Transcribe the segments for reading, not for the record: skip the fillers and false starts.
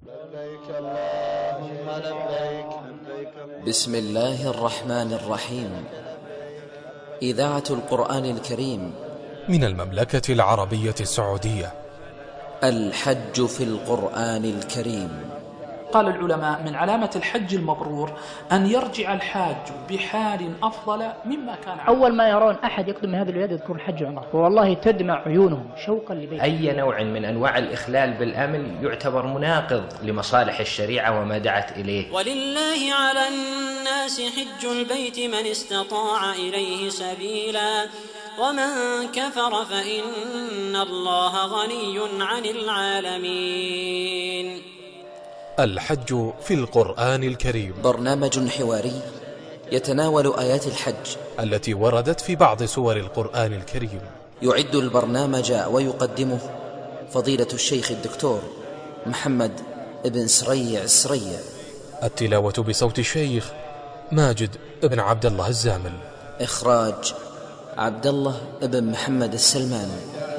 لبيك اللهم لبيك. بسم الله الرحمن الرحيم. إذاعة القرآن الكريم من المملكة العربية السعودية. الحج في القرآن الكريم. قال العلماء من علامة الحج المبرور أن يرجع الحاج بحال أفضل مما كان عليه. أول ما يرون أحد يقدم من هذه البلاد يذكرون الحج وعمره، والله تدمع عيونهم شوقا لبيت. أي نوع من أنواع الإخلال بالأمن يعتبر مناقض لمصالح الشريعة وما دعت إليه. ولله على الناس حج البيت من استطاع إليه سبيلا ومن كفر فإن الله غني عن العالمين. الحج في القرآن الكريم برنامج حواري يتناول آيات الحج التي وردت في بعض سور القرآن الكريم. يعد البرنامج ويقدمه فضيلة الشيخ الدكتور محمد بن سريع السريع. التلاوة بصوت الشيخ ماجد بن عبد الله الزامل. إخراج عبد الله بن محمد السلمان.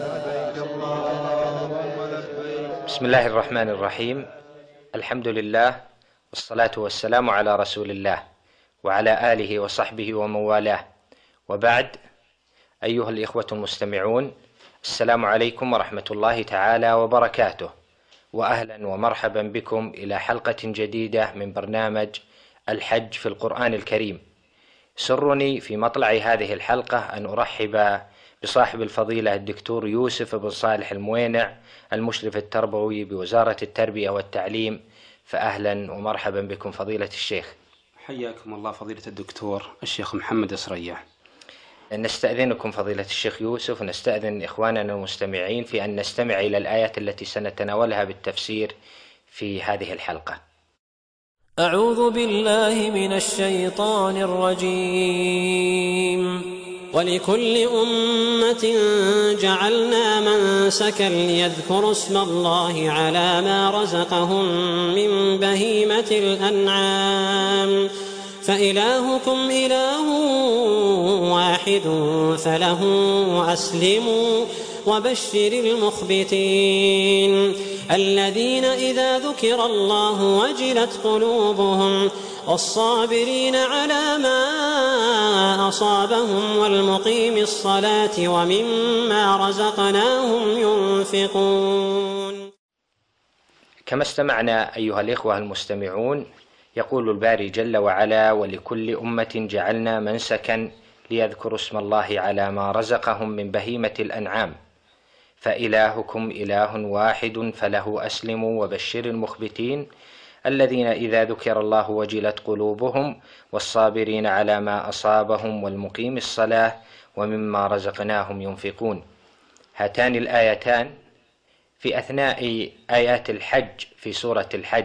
بسم الله الرحمن الرحيم. الحمد لله والصلاة والسلام على رسول الله وعلى آله وصحبه ومن والاه، وبعد. أيها الإخوة المستمعون، السلام عليكم ورحمة الله تعالى وبركاته، وأهلا ومرحبا بكم إلى حلقة جديدة من برنامج الحج في القرآن الكريم. سرني في مطلع هذه الحلقة أن أرحب بصاحب الفضيلة الدكتور يوسف بن صالح الموينع، المشرف التربوي بوزارة التربية والتعليم. فأهلا ومرحبا بكم فضيلة الشيخ. حياكم الله فضيلة الدكتور الشيخ محمد السريع. نستأذنكم فضيلة الشيخ يوسف ونستأذن إخواننا المستمعين في أن نستمع إلى الآيات التي سنتناولها بالتفسير في هذه الحلقة. أعوذ بالله من الشيطان الرجيم. ولكل أمة جعلنا منسكا ليذكروا اسم الله على ما رزقهم من بهيمة الأنعام فإلهكم إله واحد فله أسلموا وبشر المخبتين الذين إذا ذكر الله وجلت قلوبهم والصابرين على ما أصابهم والمقيم الصلاة ومما رزقناهم ينفقون. كما استمعنا أيها الإخوة المستمعون، يقول الباري جل وعلا: ولكل أمة جعلنا منسكا ليذكروا اسم الله على ما رزقهم من بهيمة الأنعام فإلهكم إله واحد فله أسلموا وبشر المخبتين الذين إذا ذكر الله وجلت قلوبهم والصابرين على ما أصابهم والمقيم الصلاة ومما رزقناهم ينفقون. هاتان الآيتان في أثناء آيات الحج في سورة الحج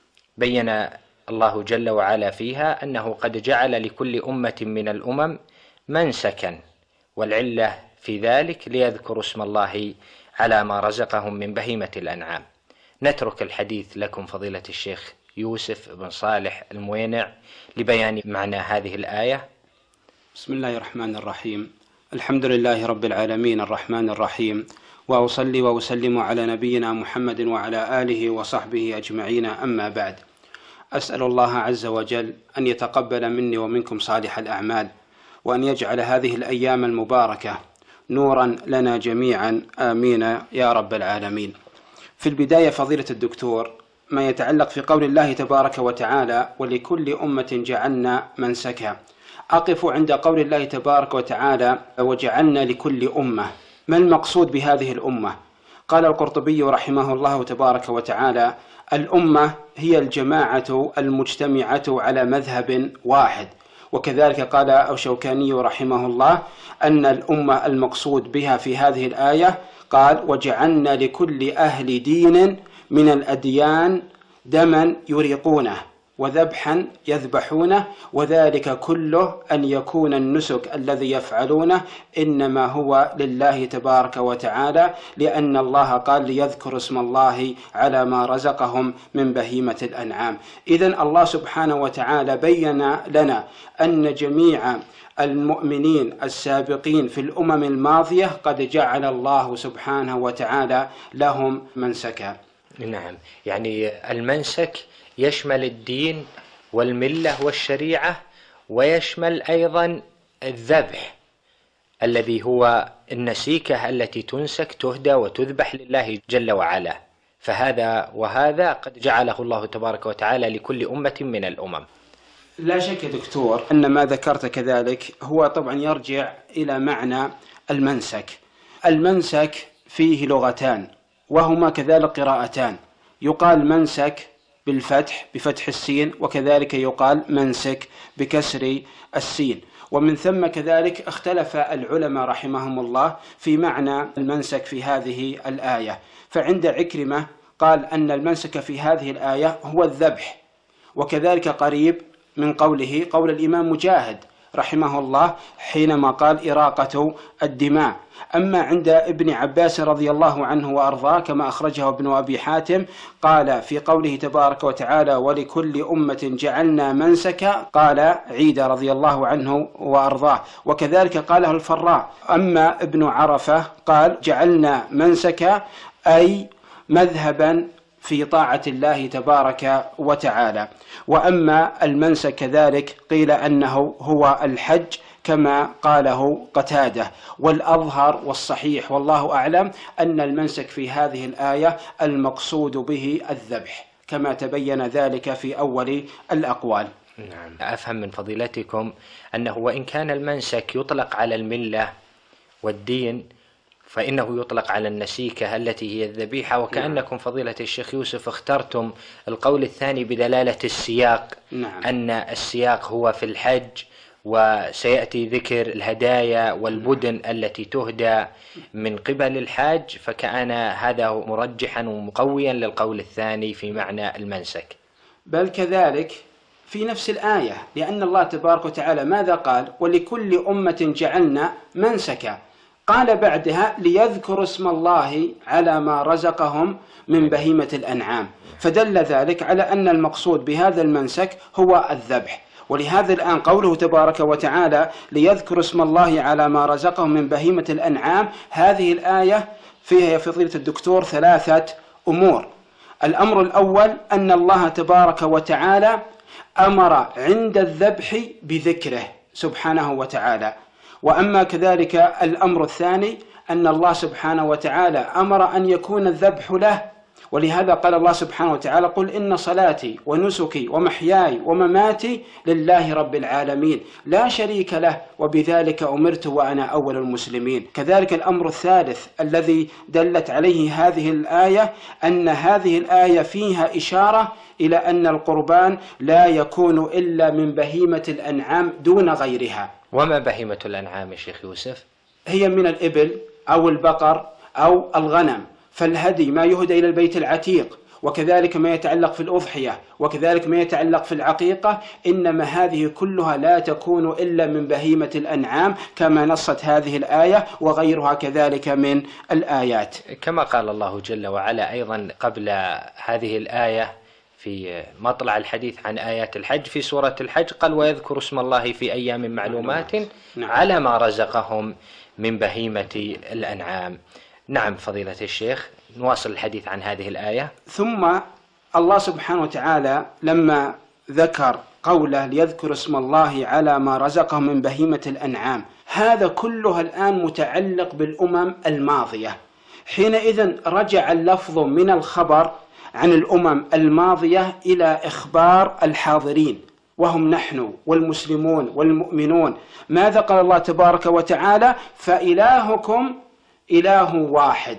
بين الله جل وعلا فيها أنه قد جعل لكل أمة من الأمم منسكا، والعلة في ذلك ليذكروا اسم الله على ما رزقهم من بهيمة الأنعام. نترك الحديث لكم فضيلة الشيخ يوسف بن صالح الموينع لبيان معنى هذه الآية. بسم الله الرحمن الرحيم. الحمد لله رب العالمين الرحمن الرحيم، وأصلي وأسلم على نبينا محمد وعلى آله وصحبه أجمعين، أما بعد. أسأل الله عز وجل أن يتقبل مني ومنكم صالح الأعمال، وأن يجعل هذه الأيام المباركة نورا لنا جميعا، آمين يا رب العالمين. في البداية فضيلة الدكتور، ما يتعلق في قول الله تبارك وتعالى: ولكل أمة جعلنا منسكا، أقف عند قول الله تبارك وتعالى: وجعلنا لكل أمة. ما المقصود بهذه الأمة؟ قال القرطبي رحمه الله تبارك وتعالى: الأمة هي الجماعة المجتمعة على مذهب واحد. وكذلك قال الشوكاني رحمه الله أن الأمة المقصود بها في هذه الآية، قال: وجعلنا لكل أهل دين من الأديان دما يريقونه وذبحا يذبحونه، وذلك كله أن يكون النسك الذي يفعلونه إنما هو لله تبارك وتعالى، لأن الله قال: ليذكر اسم الله على ما رزقهم من بهيمة الأنعام. إذن الله سبحانه وتعالى بين لنا أن جميع المؤمنين السابقين في الأمم الماضية قد جعل الله سبحانه وتعالى لهم منسكا. نعم، يعني المنسك يشمل الدين والملة والشريعة، ويشمل أيضا الذبح الذي هو النسيكة التي تنسك تهدى وتذبح لله جل وعلا. فهذا وهذا قد جعله الله تبارك وتعالى لكل أمة من الأمم. لا شك يا دكتور أن ما ذكرت كذلك هو طبعا يرجع إلى معنى المنسك. المنسك فيه لغتان وهما كذلك قراءتان، يقال منسك بالفتح بفتح السين، وكذلك يقال منسك بكسر السين. ومن ثم كذلك اختلف العلماء رحمهم الله في معنى المنسك في هذه الآية. فعند عكرمة قال أن المنسك في هذه الآية هو الذبح، وكذلك قريب من قوله قول الإمام مجاهد رحمه الله حينما قال إراقة الدماء. أما عند ابن عباس رضي الله عنه وأرضاه كما أخرجه ابن أبي حاتم قال في قوله تبارك وتعالى ولكل أمة جعلنا منسكا، قال عيد رضي الله عنه وأرضاه، وكذلك قاله الفراء. أما ابن عرفة قال جعلنا منسكا أي مذهبا في طاعة الله تبارك وتعالى. وأما المنسك كذلك قيل أنه هو الحج كما قاله قتادة. والأظهر والصحيح والله أعلم أن المنسك في هذه الآية المقصود به الذبح كما تبين ذلك في أول الأقوال. نعم، أفهم من فضيلتكم أنه وإن كان المنسك يطلق على الملة والدين فإنه يطلق على النسيكة التي هي الذبيحة، وكأنكم فضيلة الشيخ يوسف اخترتم القول الثاني بدلالة السياق. نعم. أن السياق هو في الحج، وسيأتي ذكر الهدايا والبدن التي تهدى من قبل الحاج، فكان هذا مرجحا ومقويا للقول الثاني في معنى المنسك. بل كذلك في نفس الآية، لأن الله تبارك وتعالى ماذا قال؟ ولكل أمة جعلنا منسكا، قال بعدها ليذكروا اسم الله على ما رزقهم من بهيمة الأنعام، فدل ذلك على أن المقصود بهذا المنسك هو الذبح. ولهذا الآن قوله تبارك وتعالى ليذكروا اسم الله على ما رزقهم من بهيمة الأنعام، هذه الآية فيها يا فضيلة الدكتور 3 أمور. الأمر الأول أن الله تبارك وتعالى أمر عند الذبح بذكره سبحانه وتعالى. وأما كذلك الأمر الثاني أن الله سبحانه وتعالى أمر أن يكون الذبح له، ولهذا قال الله سبحانه وتعالى قل إن صلاتي ونسكي ومحياي ومماتي لله رب العالمين لا شريك له وبذلك أمرت وأنا أول المسلمين. كذلك الأمر الثالث الذي دلت عليه هذه الآية أن هذه الآية فيها إشارة إلى أن القربان لا يكون إلا من بهيمة الأنعام دون غيرها. وما بهيمة الأنعام يا شيخ يوسف؟ هي من الإبل أو البقر أو الغنم، فالهدي ما يهدى إلى البيت العتيق، وكذلك ما يتعلق في الأضحية، وكذلك ما يتعلق في العقيقة، إنما هذه كلها لا تكون إلا من بهيمة الأنعام كما نصت هذه الآية وغيرها كذلك من الآيات. كما قال الله جل وعلا أيضا قبل هذه الآية في مطلع الحديث عن آيات الحج في سورة الحج قال ويذكر اسم الله في أيام معلومات على ما رزقهم من بهيمة الأنعام. نعم فضيلة الشيخ، نواصل الحديث عن هذه الآية. ثم الله سبحانه وتعالى لما ذكر قوله ليذكر اسم الله على ما رزقهم من بهيمة الأنعام، هذا كلها الآن متعلق بالأمم الماضية. حينئذ رجع اللفظ من الخبر عن الأمم الماضية إلى إخبار الحاضرين وهم نحن والمسلمون والمؤمنون. ماذا قال الله تبارك وتعالى؟ فإلهكم إله واحد.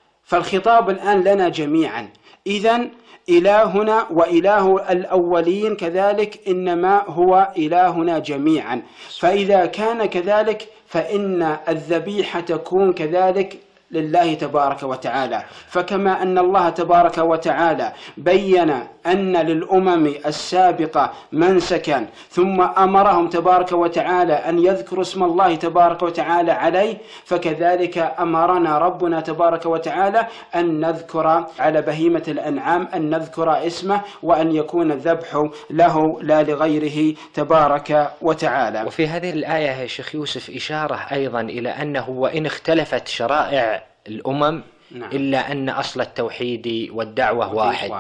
فالخطاب الآن لنا جميعا، إذن إلهنا وإله الأولين كذلك إنما هو إلهنا جميعا. فإذا كان كذلك فإن الذبيحة تكون كذلك لله تبارك وتعالى. فكما أن الله تبارك وتعالى بين أن للأمم السابقة منسكا ثم أمرهم تبارك وتعالى أن يذكروا اسم الله تبارك وتعالى عليه، فكذلك أمرنا ربنا تبارك وتعالى أن نذكر على بهيمة الأنعام أن نذكر اسمه وأن يكون الذبح له لا لغيره تبارك وتعالى. وفي هذه الآية يا شيخ يوسف إشارة أيضا إلى أنه وإن اختلفت شرائع الأمم إلا أن أصل التوحيد والدعوة واحد.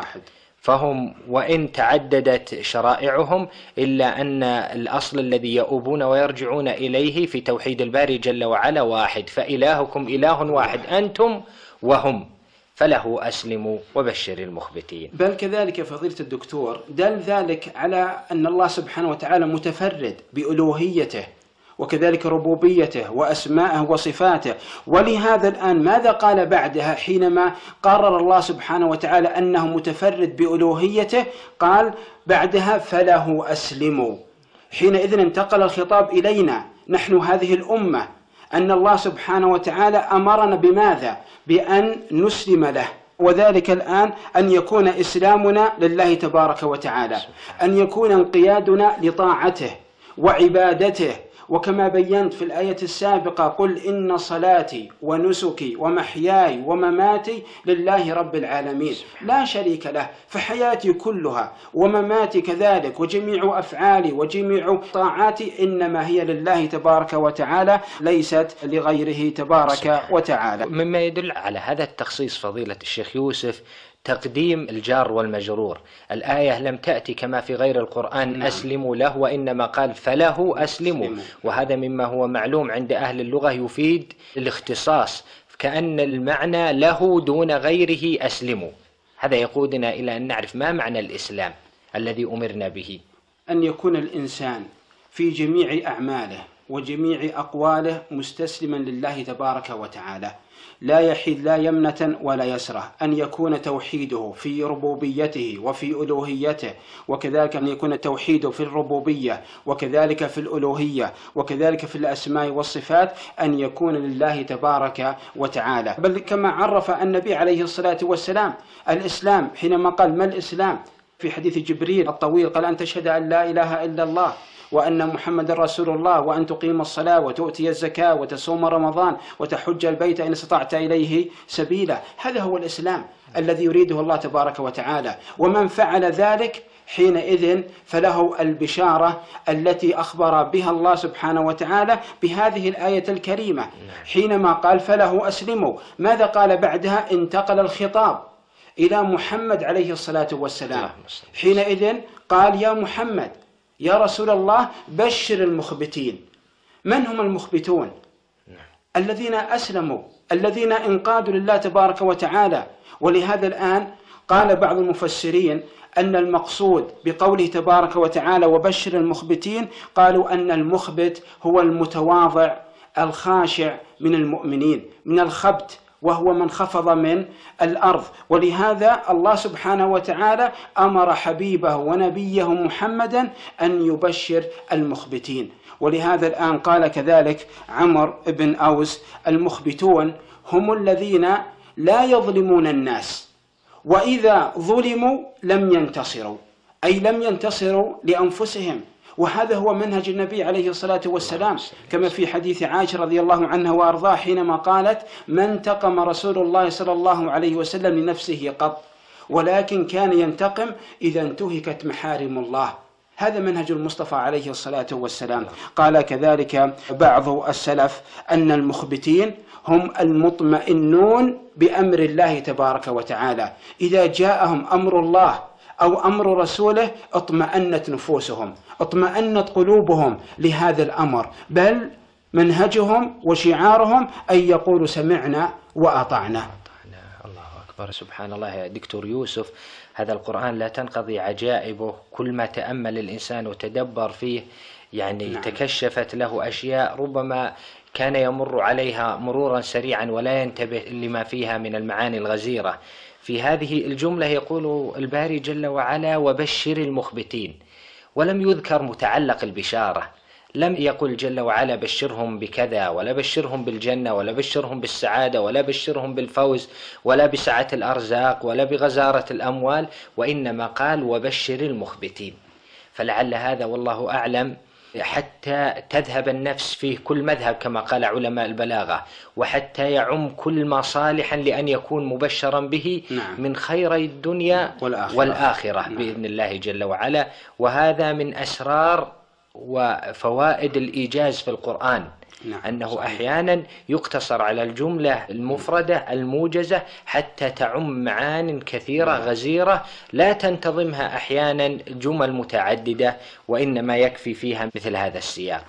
فهم وإن تعددت شرائعهم إلا أن الأصل الذي يؤوبون ويرجعون إليه في توحيد الباري جل وعلا واحد. فإلهكم إله واحد أنتم وهم فله أسلموا وبشر المخبتين. بل كذلك فضيلة الدكتور دل ذلك على أن الله سبحانه وتعالى متفرد بألوهيته وكذلك ربوبيته وأسماءه وصفاته. ولهذا الآن ماذا قال بعدها حينما قرر الله سبحانه وتعالى أنه متفرد بألوهيته؟ قال بعدها فله أسلموا. حينئذ انتقل الخطاب إلينا نحن هذه الأمة أن الله سبحانه وتعالى أمرنا بماذا؟ بأن نسلم له، وذلك الآن أن يكون إسلامنا لله تبارك وتعالى، أن يكون انقيادنا لطاعته وعبادته. وكما بينت في الآية السابقة قل إن صلاتي ونسكي ومحياي ومماتي لله رب العالمين لا شريك له، فحياتي كلها ومماتي كذلك وجميع أفعالي وجميع طاعاتي إنما هي لله تبارك وتعالى ليست لغيره تبارك وتعالى. مما يدل على هذا التخصيص فضيلة الشيخ يوسف تقديم الجار والمجرور. الآية لم تأتي كما في غير القرآن أسلموا له، وإنما قال فله أسلموا، وهذا مما هو معلوم عند أهل اللغة يفيد الاختصاص، كأن المعنى له دون غيره أسلموا. هذا يقودنا إلى أن نعرف ما معنى الإسلام الذي أمرنا به. أن يكون الإنسان في جميع أعماله وجميع أقواله مستسلما لله تبارك وتعالى، لا يحيد لا يمنة ولا يسرة، أن يكون توحيده في ربوبيته وفي ألوهيته، وكذلك أن يكون توحيده في الربوبية وكذلك في الألوهية وكذلك في الأسماء والصفات، أن يكون لله تبارك وتعالى. بل كما عرف النبي عليه الصلاة والسلام الإسلام حينما قال ما الإسلام في حديث جبريل الطويل، قال أن تشهد أن لا إله إلا الله وأن محمد رسول الله وأن تقيم الصلاة وتؤتي الزكاة وتصوم رمضان وتحج البيت إن استطعت إليه سبيلا. هذا هو الإسلام الذي يريده الله تبارك وتعالى. ومن فعل ذلك حينئذ فله البشارة التي أخبر بها الله سبحانه وتعالى بهذه الآية الكريمة حينما قال فله أسلموا. ماذا قال بعدها؟ انتقل الخطاب إلى محمد عليه الصلاة والسلام. حينئذ قال يا محمد يا رسول الله بشر المخبتين. من هم المخبتون؟ الذين أسلموا، الذين انقادوا لله تبارك وتعالى. ولهذا الآن قال بعض المفسرين أن المقصود بقوله تبارك وتعالى وبشر المخبتين، قالوا أن المخبت هو المتواضع الخاشع من المؤمنين، من الخبت وهو من خفض من الأرض. ولهذا الله سبحانه وتعالى أمر حبيبه ونبيه محمدا أن يبشر المخبتين. ولهذا الآن قال كذلك عمرو بن أوس المخبتون هم الذين لا يظلمون الناس، وإذا ظلموا لم ينتصروا، أي لم ينتصروا لأنفسهم. وهذا هو منهج النبي عليه الصلاة والسلام، كما في حديث عائشة رضي الله عنها وأرضاه حينما قالت ما انتقم رسول الله صلى الله عليه وسلم لنفسه قط، ولكن كان ينتقم إذا انتهكت محارم الله. هذا منهج المصطفى عليه الصلاة والسلام. قال كذلك بعض السلف أن المخبتين هم المطمئنون بأمر الله تبارك وتعالى، إذا جاءهم أمر الله أو أمر رسوله اطمأنت نفوسهم، اطمأنت قلوبهم لهذا الأمر، بل منهجهم وشعارهم أن يقولوا سمعنا وأطعنا. الله أكبر. سبحان الله يا دكتور يوسف، هذا القرآن لا تنقضي عجائبه، كل ما تأمل الإنسان وتدبر فيه يعني تكشفت له أشياء ربما كان يمر عليها مرورا سريعا ولا ينتبه لما فيها من المعاني الغزيرة. في هذه الجملة يقول الباري جل وعلا وبشر المخبتين، ولم يذكر متعلق البشارة، لم يقل جل وعلا بشرهم بكذا ولا بشرهم بالجنة ولا بشرهم بالسعادة ولا بشرهم بالفوز ولا بسعة الأرزاق ولا بغزارة الأموال، وإنما قال وبشر المخبتين. فلعل هذا والله أعلم حتى تذهب النفس فيه كل مذهب كما قال علماء البلاغة، وحتى يعم كل ما صالحا لأن يكون مبشرا به من خيري الدنيا والآخرة بإذن الله جل وعلا. وهذا من أسرار وفوائد الإيجاز في القرآن، أنه أحيانا يقتصر على الجملة المفردة الموجزة حتى تعم معان كثيرة غزيرة لا تنتظمها أحيانا جمل متعددة، وإنما يكفي فيها مثل هذا السياق.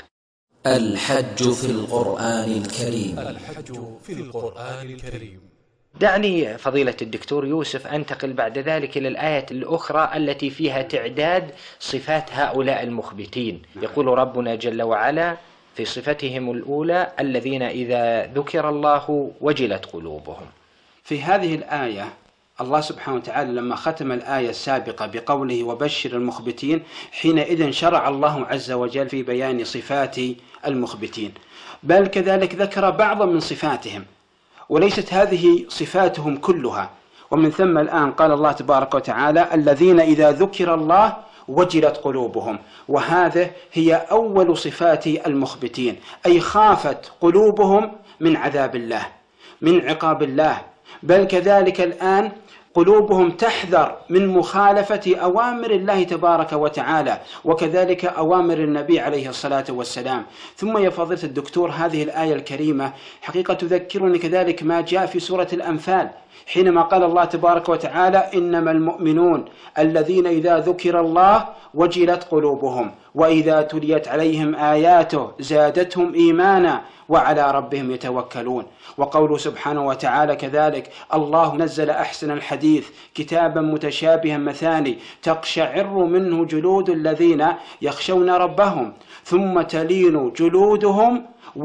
الحج في القرآن الكريم. الحج في القرآن الكريم. دعني فضيلة الدكتور يوسف أنتقل بعد ذلك إلى الآية الأخرى التي فيها تعداد صفات هؤلاء المخبتين. يقول ربنا جل وعلا في صفتهم الأولى: الذين إذا ذكر الله وجلت قلوبهم. في هذه الآية الله سبحانه وتعالى لما ختم الآية السابقة بقوله وبشر المخبتين، حينئذ شرع الله عز وجل في بيان صفات المخبتين، بل كذلك ذكر بعضا من صفاتهم، وليست هذه صفاتهم كلها. ومن ثم الآن قال الله تبارك وتعالى: الذين إذا ذكر الله وجلت قلوبهم، وهذا هي أول صفات المخبتين، أي خافت قلوبهم من عذاب الله، من عقاب الله، بل كذلك الآن قلوبهم تحذر من مخالفة أوامر الله تبارك وتعالى، وكذلك أوامر النبي عليه الصلاة والسلام. ثم يا فضيلة الدكتور هذه الآية الكريمة حقيقة تذكرني كذلك ما جاء في سورة الأنفال، حينما قال الله تبارك وتعالى: إنما المؤمنون الذين إذا ذكر الله وجلت قلوبهم وإذا تليت عليهم آياته زادتهم إيمانا وعلى ربهم يتوكلون. وقوله سبحانه وتعالى كذلك: الله نزل أحسن الحديث كتابا متشابها مثاني تقشعر منه جلود الذين يخشون ربهم ثم تلين جلودهم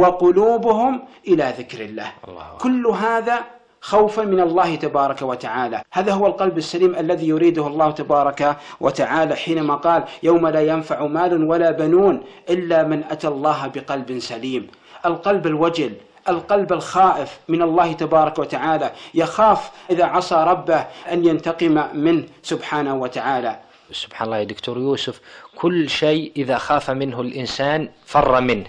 وقلوبهم إلى ذكر الله. كل هذا خوفا من الله تبارك وتعالى. هذا هو القلب السليم الذي يريده الله تبارك وتعالى حينما قال: يوم لا ينفع مال ولا بنون إلا من أتى الله بقلب سليم. القلب الوجل، القلب الخائف من الله تبارك وتعالى، يخاف إذا عصى ربه أن ينتقم منه سبحانه وتعالى. سبحان الله يا دكتور يوسف، كل شيء إذا خاف منه الإنسان فر منه،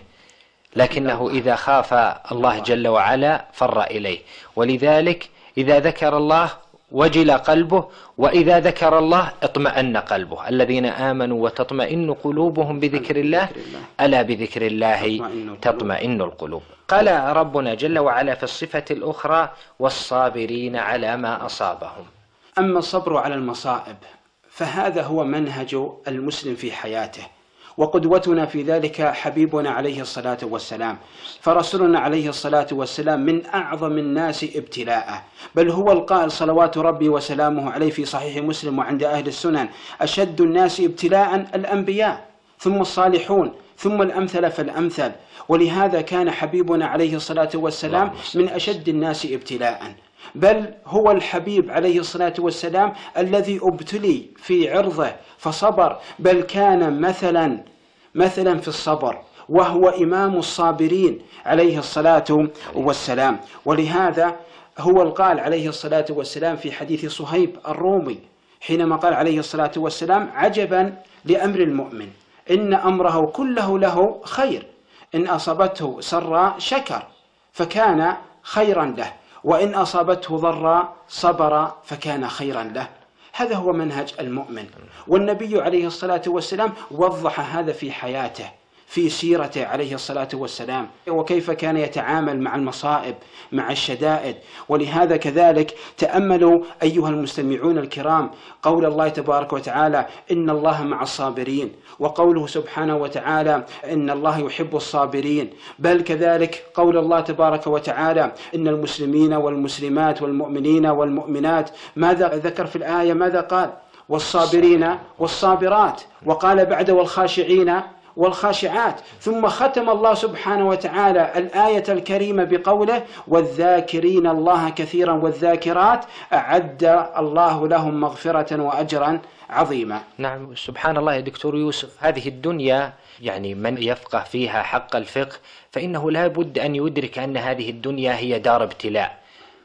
لكنه إذا خاف الله جل وعلا فر إليه. ولذلك إذا ذكر الله وجل قلبه، وإذا ذكر الله اطمأن قلبه. الذين آمنوا وتطمئن قلوبهم بذكر الله ألا بذكر الله تطمئن القلوب. قال ربنا جل وعلا في الصفة الأخرى: والصابرين على ما أصابهم. أما الصبر على المصائب فهذا هو منهج المسلم في حياته، وقدوتنا في ذلك حبيبنا عليه الصلاة والسلام. فرسولنا عليه الصلاة والسلام من أعظم الناس ابتلاء، بل هو القائل صلوات ربي وسلامه عليه في صحيح مسلم وعند أهل السنن: أشد الناس ابتلاء الأنبياء ثم الصالحون ثم الأمثل فالأمثل. ولهذا كان حبيبنا عليه الصلاة والسلام من أشد الناس ابتلاء، بل هو الحبيب عليه الصلاة والسلام الذي ابتلي في عرضه فصبر، بل كان مثلا في الصبر، وهو إمام الصابرين عليه الصلاة والسلام. ولهذا هو القال عليه الصلاة والسلام في حديث صهيب الرومي حينما قال عليه الصلاة والسلام: عجبا لأمر المؤمن إن أمره كله له خير، إن أصابته سراء شكر فكان خيرا له، وإن أصابته ضراء صبر فكان خيرا له. هذا هو منهج المؤمن، والنبي عليه الصلاة والسلام وضح هذا في حياته، في سيرته عليه الصلاة والسلام، وكيف كان يتعامل مع المصائب مع الشدائد. ولهذا كذلك تأملوا أيها المستمعون الكرام قول الله تبارك وتعالى: إن الله مع الصابرين، وقوله سبحانه وتعالى: إن الله يحب الصابرين، بل كذلك قول الله تبارك وتعالى: إن المسلمين والمسلمات والمؤمنين والمؤمنات. ماذا ذكر في الآية؟ ماذا قال؟ والصابرين والصابرات، وقال بعد والخاشعين والخاشعات. ثم ختم الله سبحانه وتعالى الآية الكريمة بقوله: والذاكرين الله كثيرا والذاكرات أعد الله لهم مغفرة وأجرا عظيما. نعم، سبحان الله يا دكتور يوسف، هذه الدنيا يعني من يفقه فيها حق الفقه فإنه لا بد أن يدرك أن هذه الدنيا هي دار ابتلاء،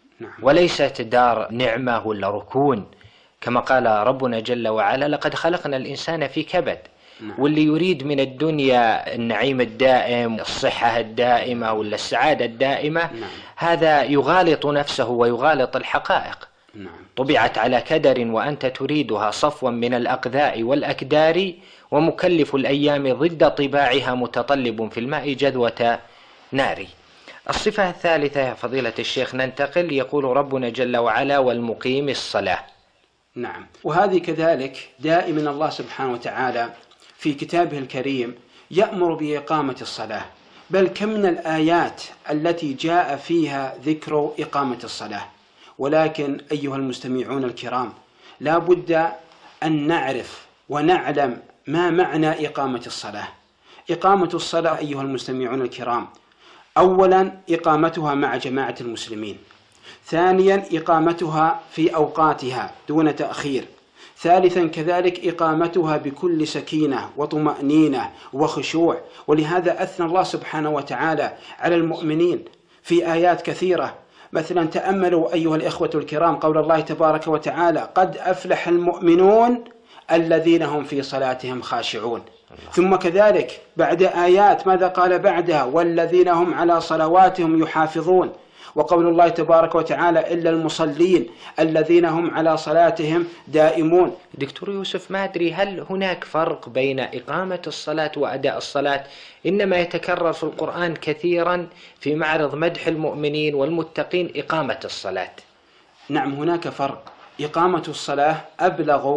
وليست دار نعمة ولا ركون، كما قال ربنا جل وعلا: لقد خلقنا الإنسان في كبد. واللي يريد من الدنيا النعيم الدائم، الصحة الدائمة ولا السعادة الدائمة، هذا يغالط نفسه ويغالط الحقائق. طبعت على كدر وأنت تريدها صفوا من الأقذاء والأكدار، ومكلف الأيام ضد طباعها متطلب في الماء جذوة ناري. الصفة الثالثة يا فضيلة الشيخ ننتقل، يقول ربنا جل وعلا والمقيم الصلاة. نعم، وهذه كذلك دائما الله سبحانه وتعالى في كتابه الكريم يأمر بإقامة الصلاة، بل كم من الآيات التي جاء فيها ذكر إقامة الصلاة. ولكن أيها المستمعون الكرام، لا بد أن نعرف ونعلم ما معنى إقامة الصلاة. إقامة الصلاة أيها المستمعون الكرام، أولا إقامتها مع جماعة المسلمين، ثانيا إقامتها في أوقاتها دون تأخير، ثالثا كذلك إقامتها بكل سكينة وطمأنينة وخشوع. ولهذا أثنى الله سبحانه وتعالى على المؤمنين في آيات كثيرة. مثلا تأملوا أيها الإخوة الكرام قول الله تبارك وتعالى قد أفلح المؤمنون الذين هم في صلاتهم خاشعون. ثم كذلك بعد آيات ماذا قال بعدها؟ والذين هم على صلواتهم يحافظون. وقول الله تبارك وتعالى إلا المصلين الذين هم على صلاتهم دائمون. دكتور يوسف، ما أدري هل هناك فرق بين إقامة الصلاة وأداء الصلاة؟ إنما يتكرر في القرآن كثيرا في معرض مدح المؤمنين والمتقين إقامة الصلاة. نعم، هناك فرق. إقامة الصلاة أبلغ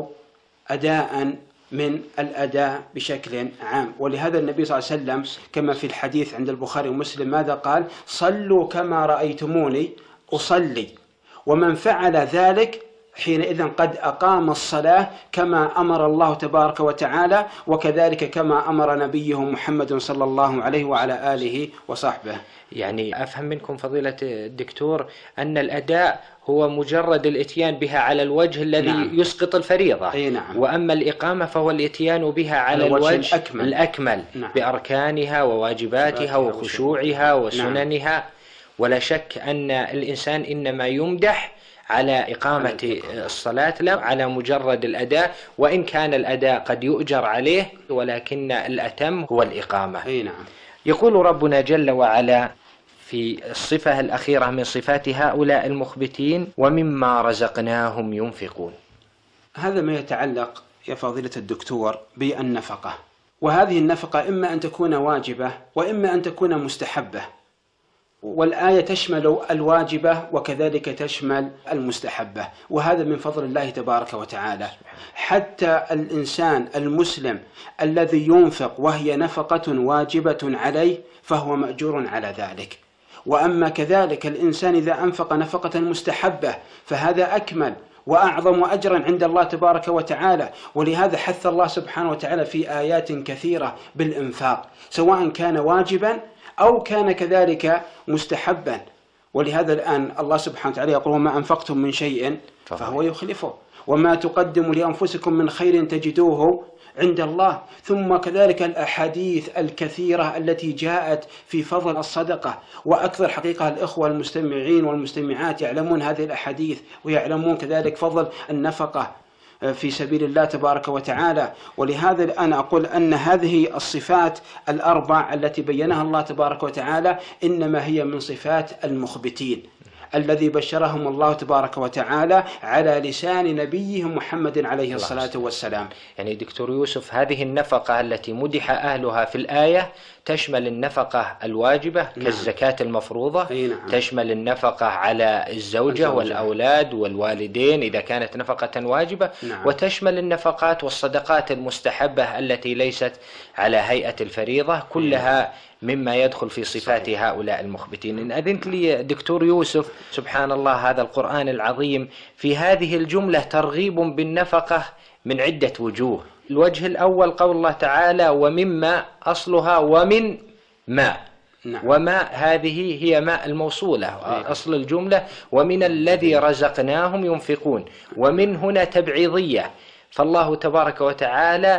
أداء من الأداء بشكل عام، ولهذا النبي صلى الله عليه وسلم كما في الحديث عند البخاري ومسلم ماذا قال؟ صلوا كما رأيتموني أصلي، ومن فعل ذلك حينئذ قد أقام الصلاة كما أمر الله تبارك وتعالى، وكذلك كما أمر نبيه محمد صلى الله عليه وعلى آله وصحبه. يعني أفهم منكم فضيلة الدكتور أن الأداء هو مجرد الاتيان بها على الوجه الذي نعم. يسقط الفريضة. نعم. وأما الإقامة فهو الاتيان بها على الوجه الأكمل نعم. بأركانها وواجباتها وخشوعها وسننها. نعم. ولا شك أن الإنسان إنما يمدح على إقامة الصلاة لا على مجرد الأداء، وإن كان الأداء قد يؤجر عليه، ولكن الأتم هو الإقامة. نعم. يقول ربنا جل وعلا في الصفة الأخيرة من صفات هؤلاء المخبتين ومما رزقناهم ينفقون. هذا ما يتعلق يا فضيلة الدكتور بالنفقة، وهذه النفقة إما أن تكون واجبة وإما أن تكون مستحبة، والآية تشمل الواجبة وكذلك تشمل المستحبة، وهذا من فضل الله تبارك وتعالى. حتى الإنسان المسلم الذي ينفق وهي نفقة واجبة عليه فهو مأجور على ذلك. وأما كذلك الإنسان إذا أنفق نفقة مستحبة فهذا أكمل وأعظم أجرا عند الله تبارك وتعالى. ولهذا حث الله سبحانه وتعالى في آيات كثيرة بالإنفاق، سواء كان واجبا أو كان كذلك مستحبا. ولهذا الآن الله سبحانه وتعالى يقول وما أنفقتم من شيء فهو يخلفه وما تقدموا لأنفسكم من خير تجدوه عند الله. ثم كذلك الأحاديث الكثيرة التي جاءت في فضل الصدقة، وأكثر حقيقة الإخوة المستمعين والمستمعات يعلمون هذه الأحاديث ويعلمون كذلك فضل النفقة في سبيل الله تبارك وتعالى. ولهذا أنا أقول أن هذه الصفات الأربع التي بينها الله تبارك وتعالى إنما هي من صفات المخبتين الذي بشرهم الله تبارك وتعالى على لسان نبيه محمد عليه الصلاة والسلام. يعني دكتور يوسف، هذه النفقة التي مدح أهلها في الآية تشمل النفقة الواجبة كالزكاة المفروضة، تشمل النفقة على الزوجة والأولاد والوالدين إذا كانت نفقة واجبة، وتشمل النفقات والصدقات المستحبة التي ليست على هيئة الفريضة، كلها مما يدخل في صفات هؤلاء المخبتين. إن أذنت لي دكتور يوسف، سبحان الله هذا القرآن العظيم في هذه الجملة ترغيب بالنفقة من عدة وجوه. الوجه الأول قول الله تعالى ومما أصلها ومن ماء، وماء هذه هي ماء الموصولة أصل الجملة، ومن الذي رزقناهم ينفقون، ومن هنا تبعيضية. فالله تبارك وتعالى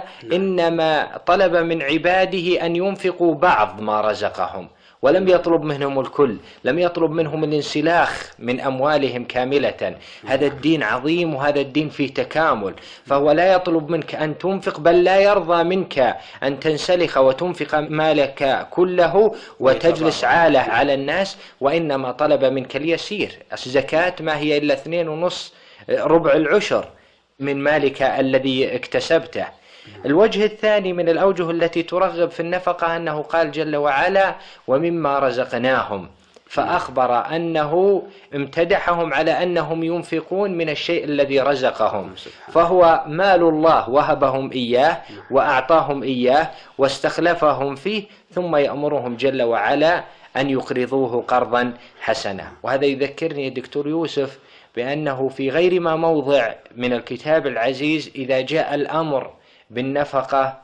إنما طلب من عباده أن ينفقوا بعض ما رزقهم، ولم يطلب منهم الكل، لم يطلب منهم الانسلاخ من أموالهم كاملة. هذا الدين عظيم وهذا الدين فيه تكامل، فهو لا يطلب منك أن تنفق، بل لا يرضى منك أن تنسلخ وتنفق مالك كله وتجلس عالة على الناس، وإنما طلب منك اليسير. الزكاة ما هي إلا 2.5 ربع العشر من مالك الذي اكتسبته. الوجه الثاني من الأوجه التي ترغب في النفقة أنه قال جل وعلا ومما رزقناهم، فأخبر أنه امتدحهم على أنهم ينفقون من الشيء الذي رزقهم، فهو مال الله وهبهم إياه وأعطاهم إياه واستخلفهم فيه، ثم يأمرهم جل وعلا أن يقرضوه قرضا حسنا. وهذا يذكرني دكتور يوسف بأنه في غير ما موضع من الكتاب العزيز إذا جاء الأمر بالنفقة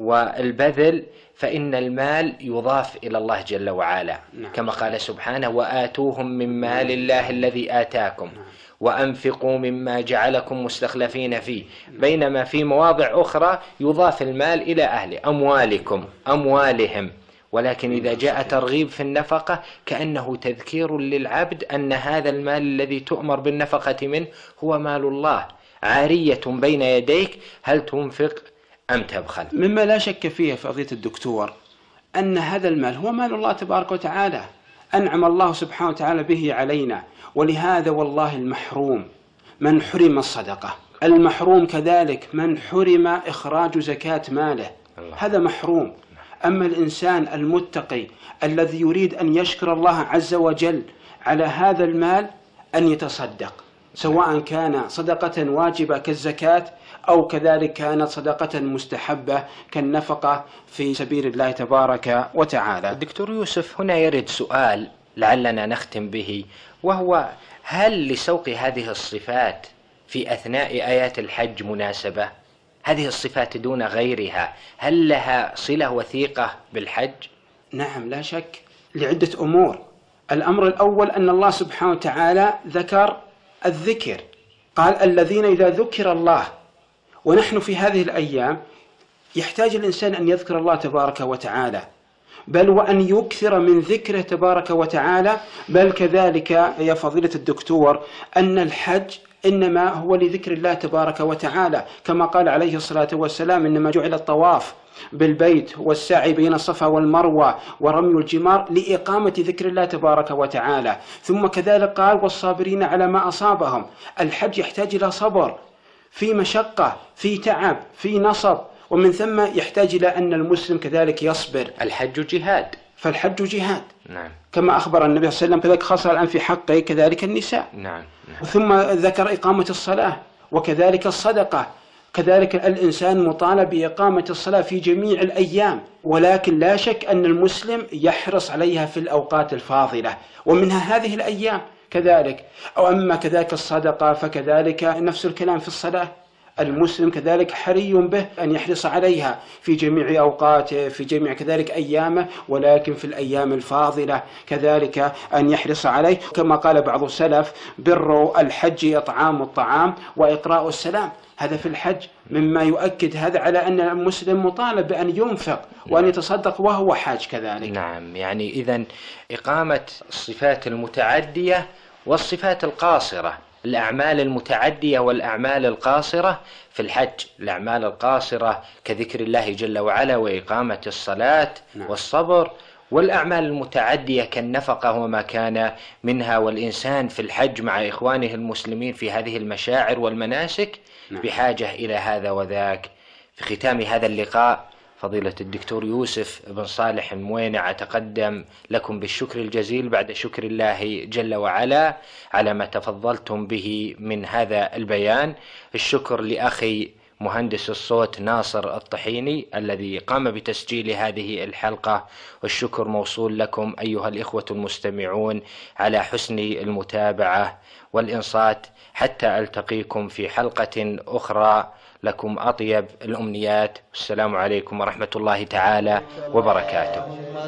والبذل فإن المال يضاف إلى الله جل وعلا، كما قال سبحانه وآتوهم من مال الله الذي آتاكم وأنفقوا مما جعلكم مستخلفين فيه، بينما في مواضع أخرى يضاف المال إلى أهله، أموالكم أموالهم. ولكن إذا جاء ترغيب في النفقة كأنه تذكير للعبد أن هذا المال الذي تؤمر بالنفقة منه هو مال الله، عارية بين يديك، هل تنفق أم تبخل؟ مما لا شك فيه فضيلة الدكتور أن هذا المال هو مال الله تبارك وتعالى، أنعم الله سبحانه وتعالى به علينا، ولهذا والله المحروم من حرم الصدقة، المحروم كذلك من حرم إخراج زكاة ماله، هذا محروم. أما الإنسان المتقي الذي يريد أن يشكر الله عز وجل على هذا المال أن يتصدق، سواء كان صدقة واجبة كالزكاة أو كذلك كانت صدقة مستحبة كالنفقة في سبيل الله تبارك وتعالى. دكتور يوسف، هنا يرد سؤال لعلنا نختم به، وهو هل لسوق هذه الصفات في أثناء آيات الحج مناسبة؟ هذه الصفات دون غيرها هل لها صلة وثيقة بالحج؟ نعم لا شك، لعدة أمور. الأمر الأول أن الله سبحانه وتعالى ذكر الذكر، قال الذين إذا ذكر الله، ونحن في هذه الأيام يحتاج الإنسان أن يذكر الله تبارك وتعالى، بل وأن يكثر من ذكره تبارك وتعالى. بل كذلك يا فضيلة الدكتور أن الحج إنما هو لذكر الله تبارك وتعالى، كما قال عليه الصلاة والسلام إنما جعل الطواف بالبيت والسعي بين الصفا والمروة ورمي الجمار لإقامة ذكر الله تبارك وتعالى. ثم كذلك قال والصابرين على ما أصابهم. الحج يحتاج إلى صبر، في مشقة، في تعب، في نصب، ومن ثم يحتاج إلى أن المسلم كذلك يصبر. الحج جهاد، فالحج جهاد، نعم، كما أخبر النبي صلى الله عليه وسلم، كذلك خاصة الآن في حقه كذلك النساء، نعم. ثم ذكر إقامة الصلاة وكذلك الصدقة، كذلك الإنسان مطالب بإقامة الصلاة في جميع الأيام، ولكن لا شك أن المسلم يحرص عليها في الأوقات الفاضلة، ومنها هذه الأيام كذلك. أو أما كذلك الصدقة فكذلك نفس الكلام في الصلاة، المسلم كذلك حري به أن يحرص عليها في جميع أوقاته، في جميع كذلك أيامه، ولكن في الأيام الفاضلة كذلك أن يحرص عليه، كما قال بعض السلف بر الحج إطعام الطعام وإقراء السلام. هذا في الحج مما يؤكد هذا على أن المسلم مطالب بأن ينفق وأن يتصدق وهو حاج كذلك. نعم، يعني إذن إقامة الصفات المتعدية والصفات القاصرة، الأعمال المتعدية والأعمال القاصرة في الحج. الأعمال القاصرة كذكر الله جل وعلا وإقامة الصلاة والصبر، والأعمال المتعدية كالنفقة وما كان منها. والإنسان في الحج مع إخوانه المسلمين في هذه المشاعر والمناسك بحاجة إلى هذا وذاك. في ختام هذا اللقاء فضيلة الدكتور يوسف بن صالح الموينع أتقدم لكم بالشكر الجزيل بعد شكر الله جل وعلا على ما تفضلتم به من هذا البيان. الشكر لأخي مهندس الصوت ناصر الطحيني الذي قام بتسجيل هذه الحلقة، والشكر موصول لكم أيها الإخوة المستمعون على حسن المتابعة والإنصات. حتى ألتقيكم في حلقة أخرى، لكم أطيب الأمنيات، والسلام عليكم ورحمة الله تعالى وبركاته.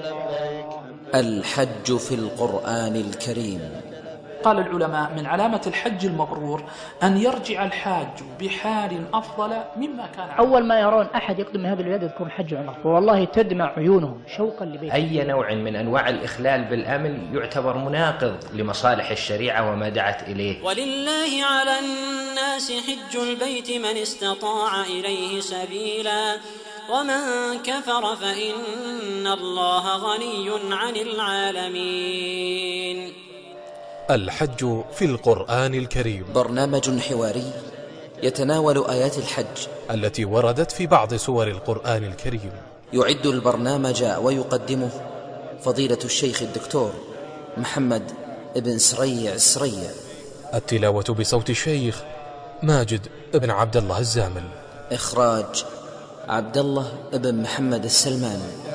الحج في القرآن الكريم. قال العلماء من علامة الحج المبرور أن يرجع الحاج بحال أفضل مما كان عليه. أول ما يرون أحد يقدم من هذه البلاد يذكرون حج عمره، والله تدمع عيونهم شوقا لبيت. أي نوع من أنواع الإخلال بالأمن يعتبر مناقض لمصالح الشريعة وما دعت إليه. ولله على الناس حج البيت من استطاع إليه سبيلا ومن كفر فإن الله غني عن العالمين. الحج في القرآن الكريم، برنامج حواري يتناول آيات الحج التي وردت في بعض سور القرآن الكريم. يعد البرنامج ويقدمه فضيلة الشيخ الدكتور محمد بن سريع السريع. التلاوة بصوت الشيخ ماجد بن عبد الله الزامل. إخراج عبد الله بن محمد السلمان.